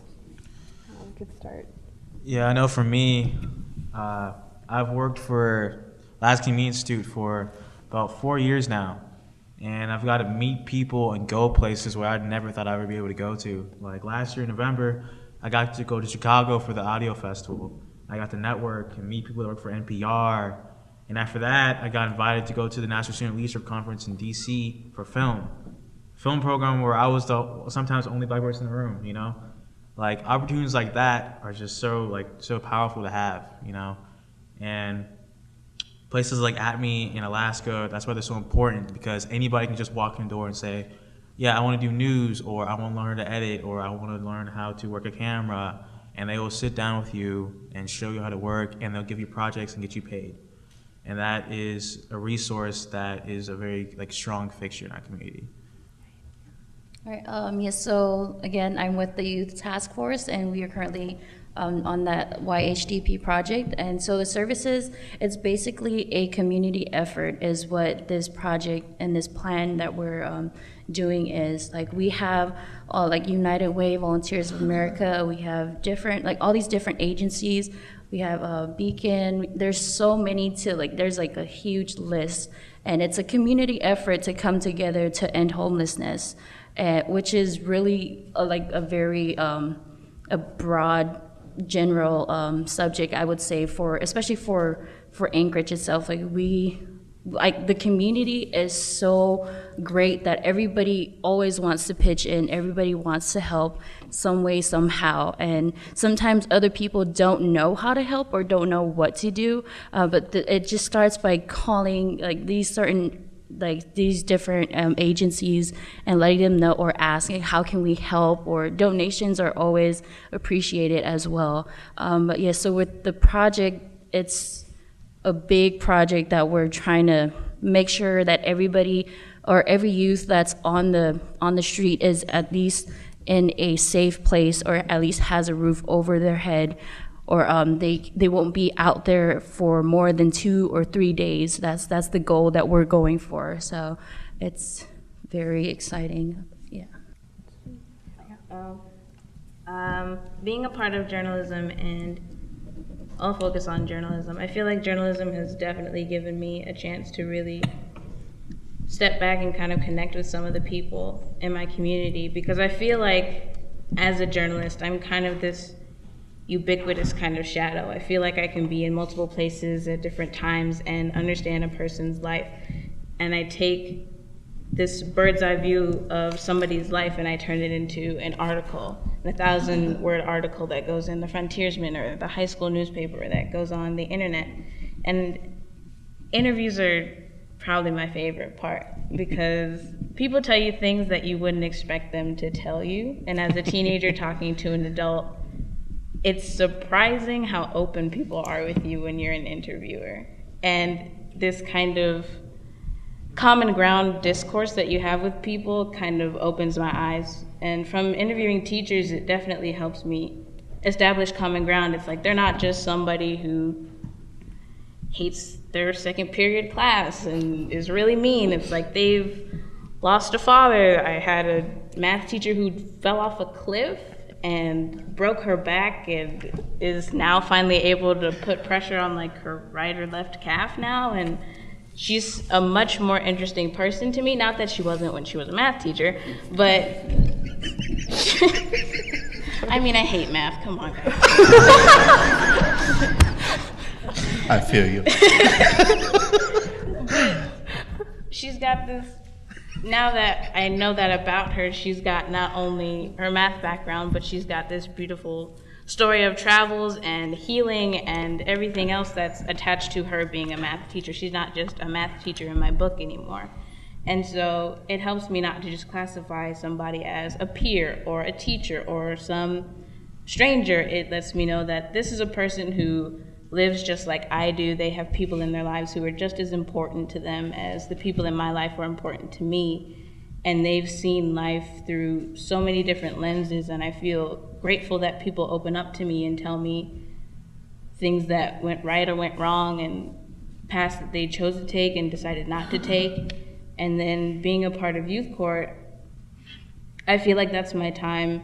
Um, good start. Yeah, I know for me, uh, I've worked for Alaska Community Institute for about four years now, and I've got to meet people and go places where I never thought I would be able to go to. Like last year in November, I got to go to Chicago for the audio festival. I got to network and meet people that work for N P R. And after that, I got invited to go to the National Student Leadership Conference in D C for film. Film program where I was the sometimes only black person in the room, you know? Like opportunities like that are just so like so powerful to have, you know? And places like A T M E in Alaska, that's why they're so important, because anybody can just walk in the door and say, yeah, I want to do news, or I want to learn to edit, or I want to learn how to work a camera. And they will sit down with you and show you how to work, and they'll give you projects and get you paid. And that is a resource that is a very like strong fixture in our community. All right, um, yes, so again, I'm with the Youth Task Force, and we are currently um, on that Y H D P project. And so the services, it's basically a community effort is what this project and this plan that we're um, doing is. Like we have uh, like United Way, Volunteers of America, we have different, like all these different agencies. We have uh, Beacon, there's so many to, like there's like a huge list. And it's a community effort to come together to end homelessness. Uh, which is really a, like a very um, a broad, general um, subject, I would say, for especially for for Anchorage itself. Like we, like the community is so great that everybody always wants to pitch in. Everybody wants to help some way, somehow. And sometimes other people don't know how to help or don't know what to do. Uh, but th it just starts by calling like these certain. like these different um, agencies and letting them know or asking how can we help, or donations are always appreciated as well. Um, but yeah, so with the project, it's a big project that we're trying to make sure that everybody or every youth that's on the on the street is at least in a safe place, or at least has a roof over their head, or um, they they won't be out there for more than two or three days. That's that's the goal that we're going for. So it's very exciting. Yeah. Um, um, being a part of journalism, and I'll focus on journalism. I feel like journalism has definitely given me a chance to really step back and kind of connect with some of the people in my community, because I feel like as a journalist, I'm kind of this ubiquitous kind of shadow. I feel like I can be in multiple places at different times and understand a person's life. And I take this bird's eye view of somebody's life and I turn it into an article, a thousand word article that goes in the Frontiersman or the high school newspaper that goes on the internet. And interviews are probably my favorite part, because people tell you things that you wouldn't expect them to tell you. And as a teenager talking to an adult, it's surprising how open people are with you when you're an interviewer. And this kind of common ground discourse that you have with people kind of opens my eyes. And from interviewing teachers, it definitely helps me establish common ground. It's like they're not just somebody who hates their second period class and is really mean. It's like they've lost a father. I had a math teacher who fell off a cliff and broke her back and is now finally able to put pressure on like her right or left calf now. And she's a much more interesting person to me. Not that she wasn't when she was a math teacher, but I mean, I hate math, come on guys. I feel you. But she's got this, now that I know that about her, she's got not only her math background, but she's got this beautiful story of travels and healing and everything else that's attached to her being a math teacher. She's not just a math teacher in my book anymore. And so it helps me not to just classify somebody as a peer or a teacher or some stranger. It lets me know that this is a person who lives just like I do. They have people in their lives who are just as important to them as the people in my life were important to me. And they've seen life through so many different lenses, and I feel grateful that people open up to me and tell me things that went right or went wrong, and paths that they chose to take and decided not to take. And then being a part of Youth Court, I feel like that's my time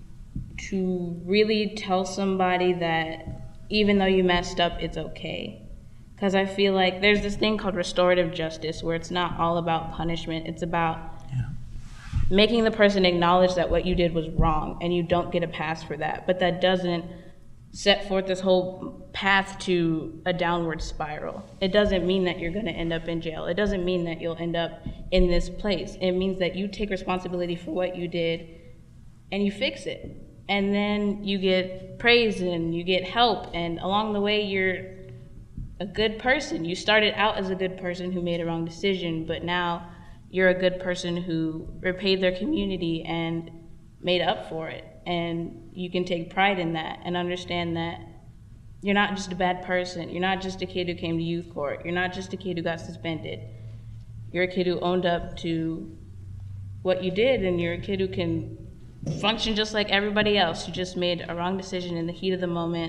to really tell somebody that even though you messed up, it's okay. Because I feel like there's this thing called restorative justice where it's not all about punishment, it's about yeah. making the person acknowledge that what you did was wrong and you don't get a pass for that. But that doesn't set forth this whole path to a downward spiral. It doesn't mean that you're gonna end up in jail. It doesn't mean that you'll end up in this place. It means that you take responsibility for what you did and you fix it. And then you get praise and you get help, and along the way you're a good person. You started out as a good person who made a wrong decision, but now you're a good person who repaid their community and made up for it. And you can take pride in that and understand that you're not just a bad person. You're not just a kid who came to youth court. You're not just a kid who got suspended. You're a kid who owned up to what you did, and you're a kid who can function just like everybody else who just made a wrong decision in the heat of the moment.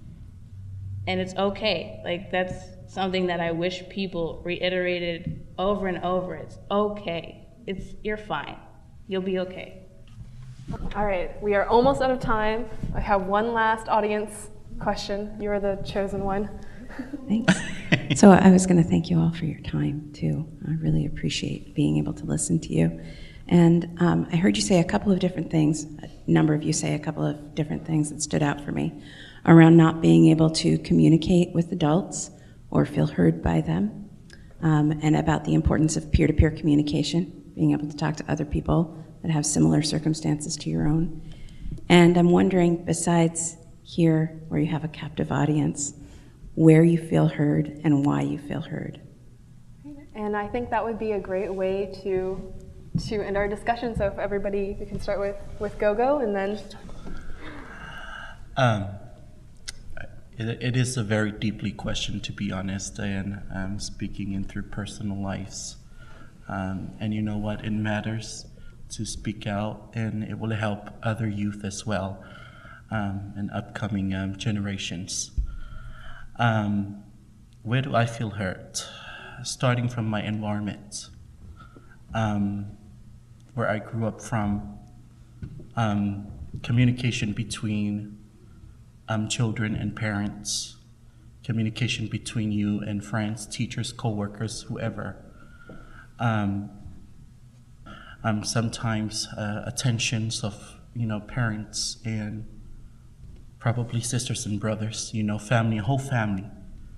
And it's okay. Like, that's something that I wish people reiterated over and over. It's okay. It's, you're fine. You'll be okay. All right, we are almost out of time. I have one last audience question. You're the chosen one. Thanks. So I was going to thank you all for your time, too. I really appreciate being able to listen to you. And um, I heard you say a couple of different things, a number of you say a couple of different things that stood out for me around not being able to communicate with adults or feel heard by them, um, and about the importance of peer-to-peer communication, being able to talk to other people that have similar circumstances to your own. And I'm wondering, besides here, where you have a captive audience, where you feel heard and why you feel heard. And I think that would be a great way to to end our discussion. So if everybody, we can start with, with Gogo and then. Um, it, it is a very deeply question, to be honest, and um, speaking in through personal lives. Um, and you know what? It matters to speak out, and it will help other youth as well, um, and upcoming um, generations. Um, where do I feel hurt? Starting from my environment, um, where I grew up from, um, communication between um, children and parents, communication between you and friends, teachers, co-workers, whoever. Um, um, sometimes uh, attentions of, you know, parents and probably sisters and brothers, you know, family, whole family.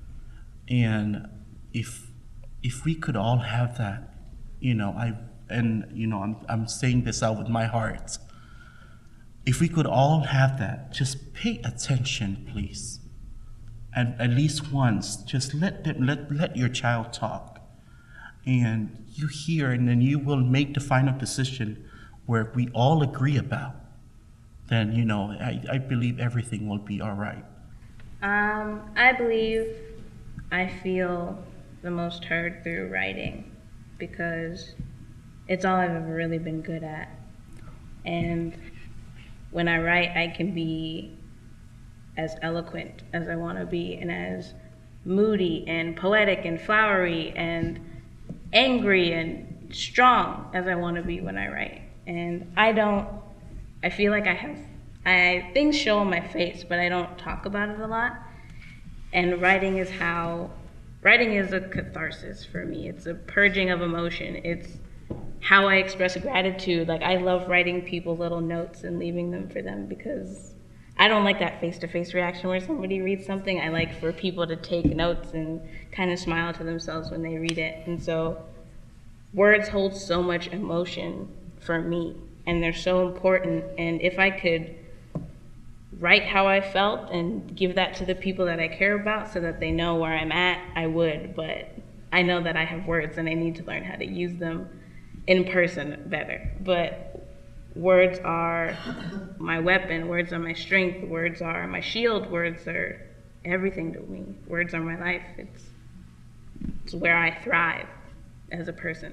And if if we could all have that, you know, I and you know, I'm I'm saying this out with my heart. If we could all have that, just pay attention, please. And at least once, just let them let let your child talk. And you hear, and then you will make the final decision where we all agree about. Then, you know, I, I believe everything will be all right. Um, I believe I feel the most heard through writing because it's all I've ever really been good at. And when I write, I can be as eloquent as I want to be and as moody and poetic and flowery and angry and strong as I want to be when I write. And I don't, I feel like I have, I things show on my face, but I don't talk about it a lot. And writing is how, writing is a catharsis for me. It's a purging of emotion. It's how I express gratitude. Like, I love writing people little notes and leaving them for them because I don't like that face-to-face reaction where somebody reads something. I like for people to take notes and kind of smile to themselves when they read it. And so words hold so much emotion for me, and they're so important. And if I could write how I felt and give that to the people that I care about so that they know where I'm at, I would. But I know that I have words and I need to learn how to use them in person better. But words are my weapon, words are my strength, words are my shield, words are everything to me. Words are my life. It's, it's where I thrive as a person.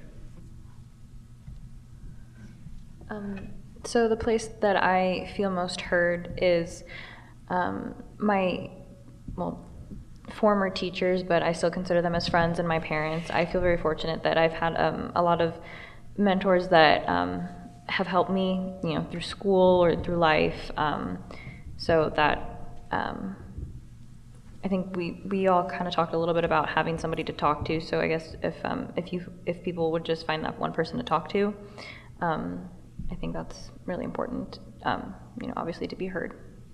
Um, so the place that I feel most heard is um, my, well, former teachers, but I still consider them as friends, and my parents. I feel very fortunate that I've had um, a lot of mentors that um, have helped me, you know, through school or through life. Um, so that um, I think we, we all kind of talked a little bit about having somebody to talk to. So I guess if um, if you if people would just find that one person to talk to, um, I think that's really important. Um, you know, obviously to be heard.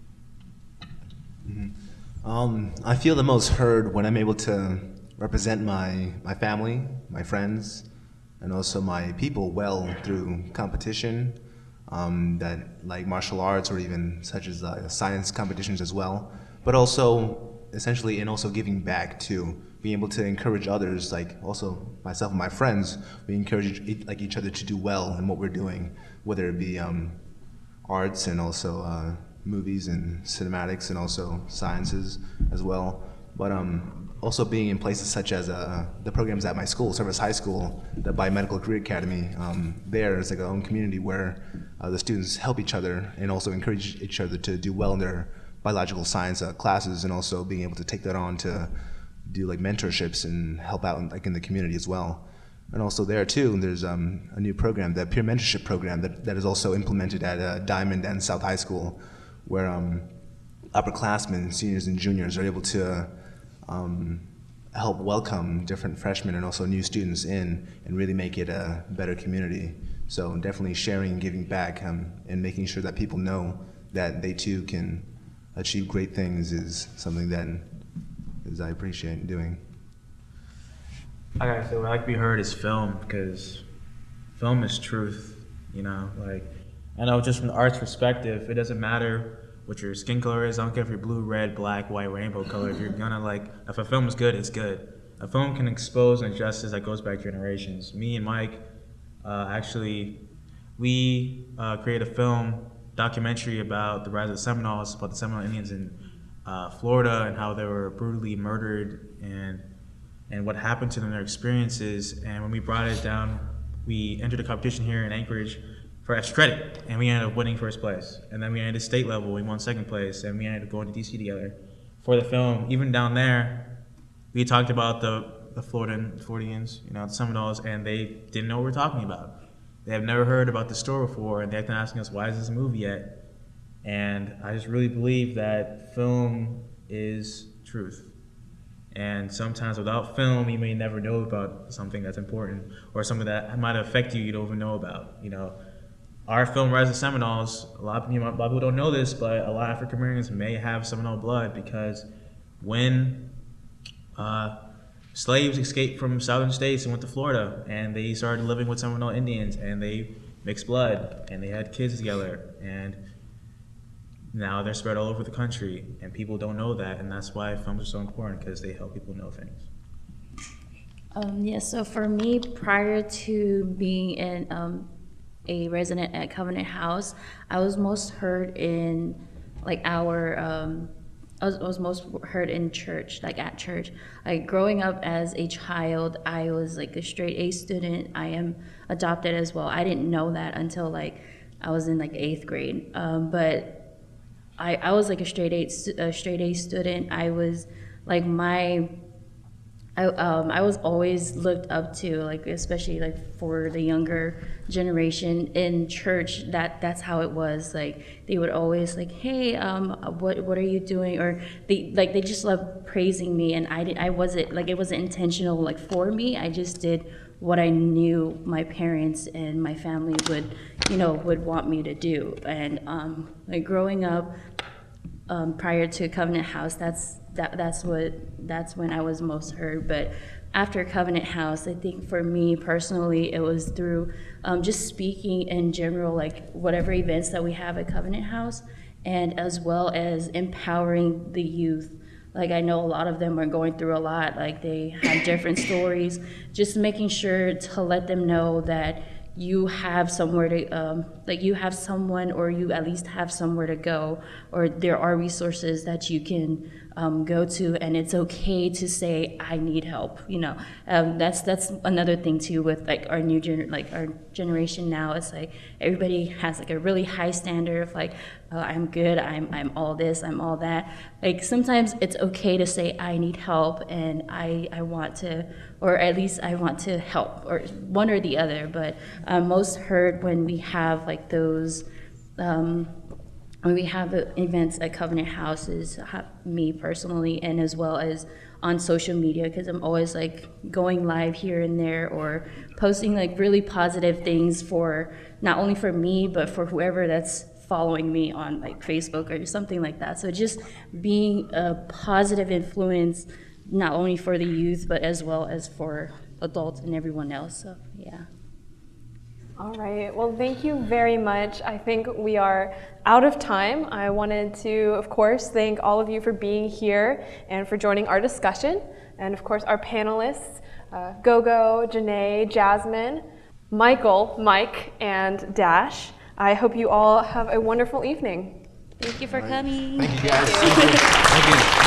Mm-hmm. um, I feel the most heard when I'm able to represent my my family, my friends, and also my people well through competition, um, that like martial arts or even such as uh, science competitions as well, but also essentially and also giving back to being able to encourage others, like also myself and my friends, we encourage each, like each other to do well in what we're doing, whether it be um, arts and also uh, movies and cinematics and also sciences as well. But um, also being in places such as uh, the programs at my school, Service High School, the Biomedical Career Academy. Um, there is like a own community where uh, the students help each other and also encourage each other to do well in their biological science uh, classes, and also being able to take that on to do like mentorships and help out in, like in the community as well. And also there too, there's um, a new program, the peer mentorship program that, that is also implemented at uh, Diamond and South High School, where um, upperclassmen, seniors and juniors are able to um, help welcome different freshmen and also new students in and really make it a better community. So definitely sharing, giving back, um, and making sure that people know that they too can achieve great things is something that is I appreciate doing. I gotta say, what I like to be heard is film, because film is truth, you know, like, I know just from the art's perspective, it doesn't matter what your skin color is. I don't care if you're blue, red, black, white, rainbow color. If you're gonna like, if a film is good, it's good. A film can expose injustice that goes back generations. Me and Mike, uh, actually, we uh, created a film documentary about the rise of the Seminoles, about the Seminole Indians in uh, Florida and how they were brutally murdered and and what happened to them, their experiences. And when we brought it down we entered a competition here in Anchorage for extra credit, and we ended up winning first place. And then we ended state level, we won second place, and we ended up going to D C together for the film. Even down there, we talked about the, the Floridian, Floridians, you know, the Seminoles, and they didn't know what we're talking about. They have never heard about the store before, and they've been asking us, why is this a movie yet? And I just really believe that film is truth. And sometimes without film, you may never know about something that's important or something that might affect you you don't even know about. You know, our film Rise of Seminoles, a lot of people, a lot of people don't know this, but a lot of African Americans may have Seminole blood because when uh, slaves escaped from southern states and went to Florida, and they started living with Seminole Indians, and they mixed blood, and they had kids together, and now they're spread all over the country, and people don't know that, and that's why films are so important, because they help people know things. Um, yeah, so for me, prior to being in um, a resident at Covenant House, I was most heard in like our um, I was, I was most heard in church, like at church. Like growing up as a child, I was like a straight A student. I am adopted as well. I didn't know that until like I was in like eighth grade. Um, but I, I was like a straight A, a straight A student. I was like my, I, um, I was always looked up to, like especially like for the younger generation in church. That that's how it was. Like they would always like, hey, um, what what are you doing? Or they like they just loved praising me, and I did, I wasn't like it wasn't intentional like for me. I just did what I knew my parents and my family would, you know, would want me to do. And um, like growing up, um, prior to Covenant House, that's that that's what that's when I was most heard. But after Covenant House, I think for me personally, it was through um, just speaking in general, like whatever events that we have at Covenant House, and as well as empowering the youth. Like I know a lot of them are going through a lot, like they have different stories, just making sure to let them know that you have somewhere to, um, like you have someone, or you at least have somewhere to go, or there are resources that you can um, go to, and it's okay to say, I need help, you know. Um, that's that's another thing too with like our new gener like our generation now. It's like everybody has like a really high standard of like, oh, I'm good, I'm, I'm all this, I'm all that. Like sometimes it's okay to say, I need help, and I, I want to, or at least I want to help, or one or the other. But I'm most heard when we have like those, um, when we have events at Covenant House, is me personally, and as well as on social media, because I'm always like going live here and there, or posting like really positive things for, not only for me, but for whoever that's following me on like Facebook or something like that. So just being a positive influence, not only for the youth, but as well as for adults and everyone else. So yeah. All right, well, thank you very much. I think we are out of time. I wanted to, of course, thank all of you for being here and for joining our discussion. And of course, our panelists, uh, Gogo, Janae, Jasmine, Michael, Mike, and Dash. I hope you all have a wonderful evening. Thank you for coming. Thank you, guys. Thank you.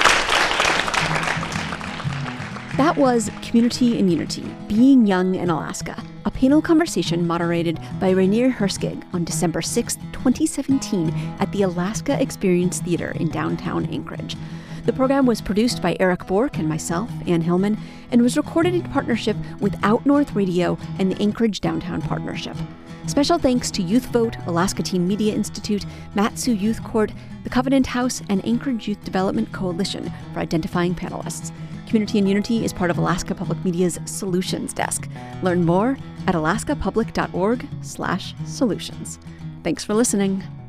That was Community and Unity, Being Young in Alaska, a panel conversation moderated by Rainier Herskig on December sixth, twenty seventeen at the Alaska Experience Theater in downtown Anchorage. The program was produced by Eric Bork and myself, Ann Hillman, and was recorded in partnership with Out North Radio and the Anchorage Downtown Partnership. Special thanks to Youth Vote, Alaska Teen Media Institute, Mat-Su Youth Court, the Covenant House, and Anchorage Youth Development Coalition for identifying panelists. Community and Unity is part of Alaska Public Media's Solutions Desk. Learn more at alaskapublic dot org slash solutions. Thanks for listening.